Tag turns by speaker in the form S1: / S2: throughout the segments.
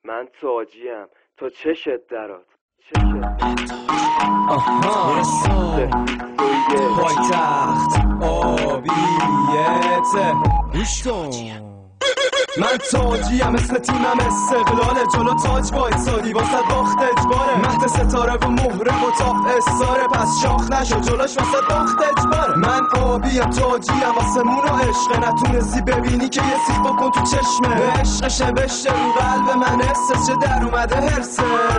S1: من تاجیم تا چشت درات
S2: پایتخت آبیته گوش کن من تاجیم مثل تیمم استقلال جلو تاج وایسادی واسه باخت اجباره مهد ستاره و مهره و تا استاره پس شاخ نشو جلوش واسه باخت اجباره من آبیم تاجیم آسمون و عشقه نتونستی ببینی که یه سیب بکن تو چشمه به عشق شبشته رو قلب من حسس چه در اومده هرست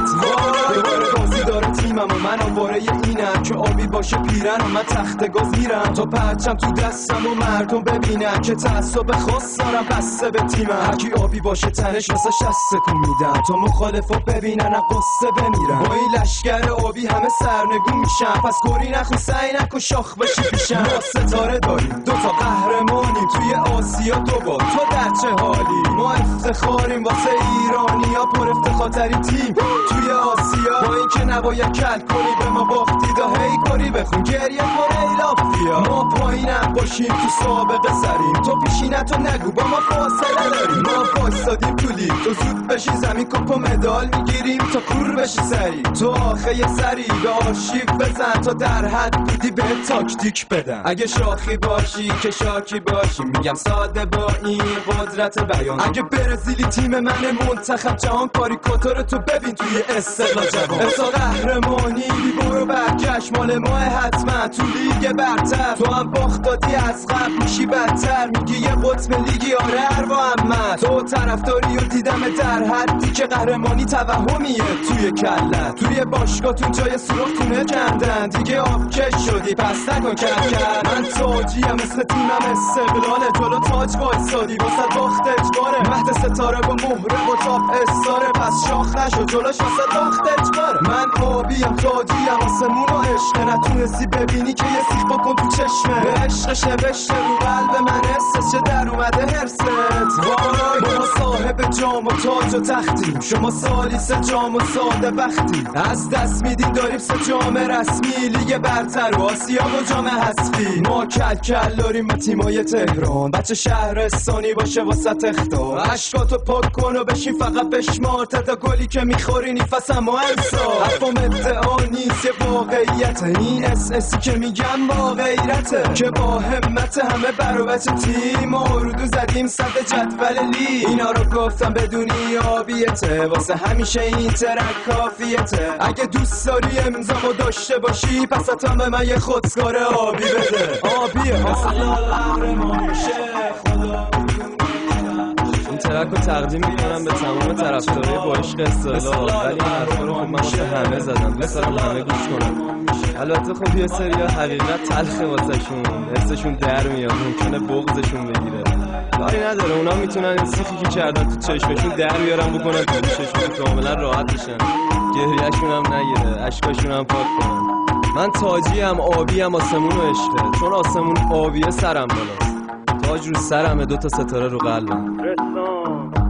S2: دوباره بازی داره تیمم و من آواره اینم که آبی باشه پیرن و من تخت گاز میرم تا پرچم تو دستم و مردم ببینم که تعصب خاص دارم بسته به تیمم هرکی آبی باشه تنش واسه شست کن میدم تا مخالفا ببینن قصه بمیرم با این لشگر آبی همه سرنگون میشن پس گوری نخون سعی نکن شاخ بشی پیشم ما ستاره داریم دوتا قهرمانیم توی آسیا دوبار تو در چه حالی ما افتخاریم واسه ایرانیا پر افتخارترین تیم توی آسیا با این که نباید کل کنی به ما باختی دا هی کاری بخون گریه کن ایلافتیا ما پایینم باشیم تو سابقه سریم تو پیشینتو نگو با ما فاصله داریم ما بایستادیم تو لیگ تو زود بشی زمین کپ و مدال میگیریم تا کور بشی سری تو آخه یه سری به آرشیو بزن تا در حد بودی به تاکتیک بدن اگه شاخی باشی که شاکی باشی میگم ساده با این قدرت بیان اگه برزیلی تیم من منتخب جهان کاریکاتور تو ببین توی استقلال جوان اصلا قهرمانی برو برگشت مال ماه حتما تو لیگ برتر تو هم باخت دادی از قبل میشی بدتر میگی یه قطب لیگی آره اروا احمد تو طرفداری و دیدم در حدی که قهرمانی توهمیه توی کلت توی باشگاهتون جای سوراخ تونه کندن دیگه آبکش شدی پس نکن کرد من تاجیم مثل تیمم استقلاله جلو تاج وایسادی واسه باخت اجباره مهد ستاره و مهره و تاپ استاره پس شاخ نشو جلوش واسه باخت اجباره من آبیم تاجیم آسمون و عشقه نتونستی ببینی که یه سیخ بکن تو چشمه به عشق شبشته رو قلب من حسس چه در اومده هرست وای ما صاحب جام و تاج و تختیم شما سالیس جام و ساده بختی از دست میدیم داریم سه جام رسمی لیگ برتر و آسیا و جام حذفی ما کل داریم با تیمای تهران بچه شهرستانی باشه واسه اختار عشقاتو پاک کن و بشین فقط بشمار تا گلی که میخوری نیفسم و انسا حرفم ادعا نیست یه واقعیته این اسی که میگم با غیرته که با همت همه برابچه تیم آرودو زدیم صد جدول لی اینا رو گفتم بدونی آبیته واسه همیشه این ترک کافیته اگه دوست داری امضامو داشته باشی پس حتما به من یه خودکار آبی بده آبیه مثلا قهرمان میشه خدا این ترک رو تقدیم میکنم به تمام طرفدارای با عشق استقلال ولی این حرفا رو خب من واسه همه زدم بسارم همه گوش کنم البته خب یه سریا حقیقت تلخه واسهشون حسشون در میاد ممکنه بغضشون بگیره کاری نداره اونا میتونن این سیخی که کردن تو چشمشون در بیارن بکنن تو گوششون کاملا راحت بشن گریهشون هم نگیره اشکاشون هم پاک کنن من تاجیم آبیم آسمون و عشقه چون آسمون آبیه سرم بالاست تاج رو سرمه دوتا ستاره رو قلبم
S1: رسام